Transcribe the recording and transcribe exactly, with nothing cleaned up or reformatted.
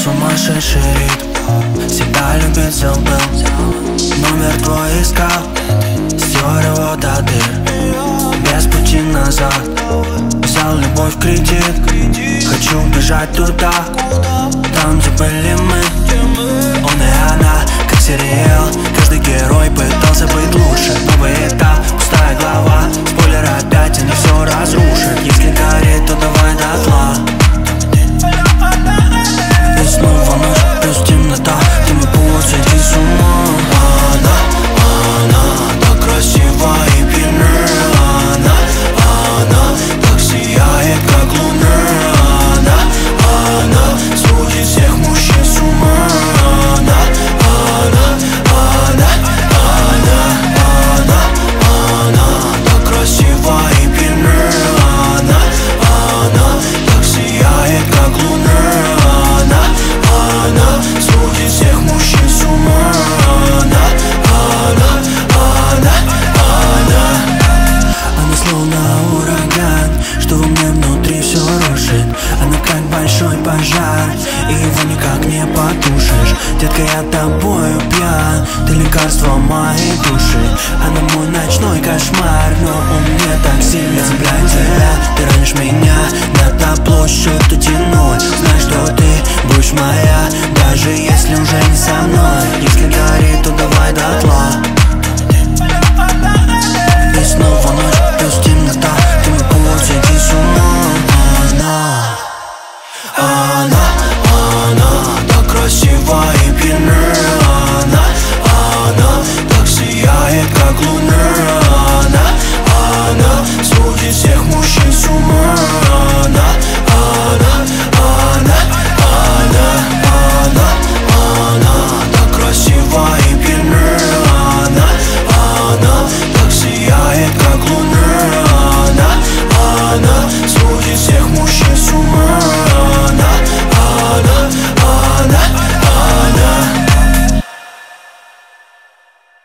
сумасшедший ритм, всегда любитель был, номер твой искал, стер его до дыр, без пути назад. Взял любовь в кредит, хочу бежать туда, там, где были мы. Он и она, как сериал, каждый герой пытался быть лучше. Новый этап, пустая голова, спойлер опять, они все разрушат. Если горит, то давай дотла. И снова ночь, плюс темнота, ты мой путь, сойти с ума. Она, она так красива и пьяна. Она, она так сияет, как луна. Она, она сводит всех мужчин с ума. Она, она, она, она, она, она так красива и пьяна. Она, она так сияет, как луна. Она сводит всех мужчин с ума. Она, она, она, она. Она словно ураган, что во мне внутри все рушит. Она как большой пожар, и его никак не потушишь. Детка, я тобою пьян, ты лекарство моей души. Она мой ночной кошмар, но он мне так сильно цепляет тебя. Ты ранишь меня, на табло счет одинной.